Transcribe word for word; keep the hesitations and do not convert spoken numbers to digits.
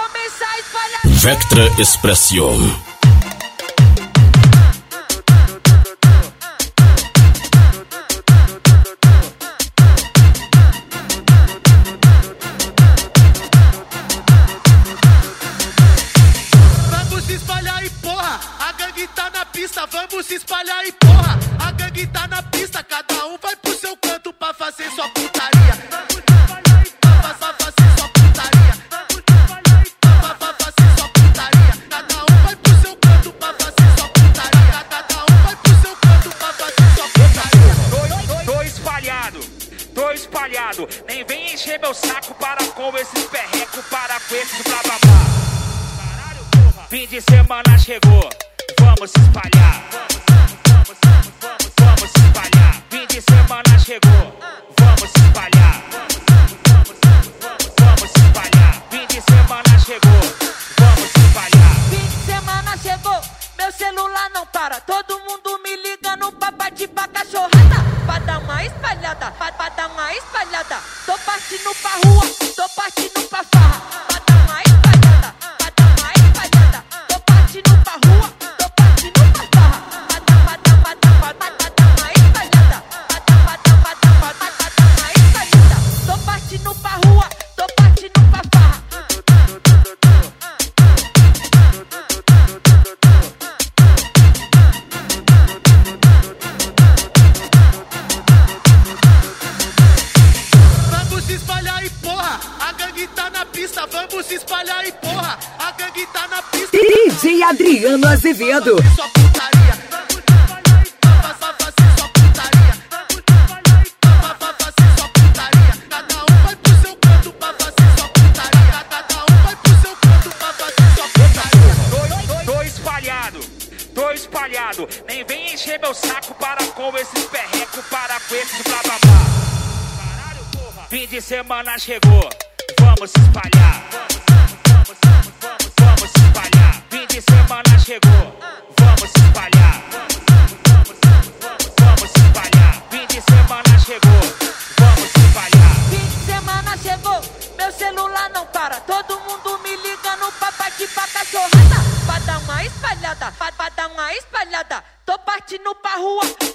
começar a espalhar. Vectra Expressão. Vamos se espalhar e porra, a gangue tá na pista. Vamos se espalhar e porra, a gangue tá na pista. Cada um vai pro seu canto pra fazer sua putaria. Pra fazer sua putaria. Pra fazer sua putaria. Cada um vai pro seu canto pra fazer sua putaria. Cada um vai pro seu canto pra fazer sua putaria. Tô, tô espalhado, tô espalhado. Nem vem encher meu saco para com esses perrecos, para com esses blá blá blá. Fim de semana chegou, vamos se espalhar. Vamos, vamos, vamos, vamos se espalhar. Fim de semana chegou, vamos se espalhar. Vamos, vamos, vamos, vamos se espalhar. Fim de semana chegou, vamos se espalhar. Fim de semana chegou, meu celular não para. Todo mundo me ligando pra partir pra cachorrada. Pra dar uma espalhada, pra, pra dar uma espalhada. Tô partindo pra rua, tô partindo pra farra. Pra dar uma espalhada, pra dar uma espalhada. Tô partindo pra rua, tô partindo pra farra. Pra dar, pra dar, pra dar, pra dar, pra dar uma espalhada. Pra dar, pra dar, pra dar, pra dar, pra dar uma espalhada. Tô partindo pra rua, tô partindo pra farra. Vamos se espalhar e porra, a gangue tá na pista. Vamos se espalhar e porra, a gangue tá na pista. D J Adriano Azevedo. Sua putaria. Pra fazer sua putaria. Pra fazer sua putaria. Cada um vai pro seu canto pra fazer sua putaria. Cada um vai pro seu canto pra fazer sua putaria. Tô, tô espalhado, tô espalhado. Nem vem encher meu saco para com esses perrecos, para com esses blá blá blá. Fim de semana chegou, vamos se espalhar. Vamos, vamos, vamos, vamos se espalhar. Fim de semana chegou, vamos se espalhar. Vamos, vamos, vamos, vamos se espalhar. Fim de semana chegou, vamos se espalhar. Fim de semana chegou, meu celular não para. Todo mundo me ligando pra partir pra cachorrada. Pra dar uma espalhada, pra, pra dar uma espalhada. Tô partindo pra rua,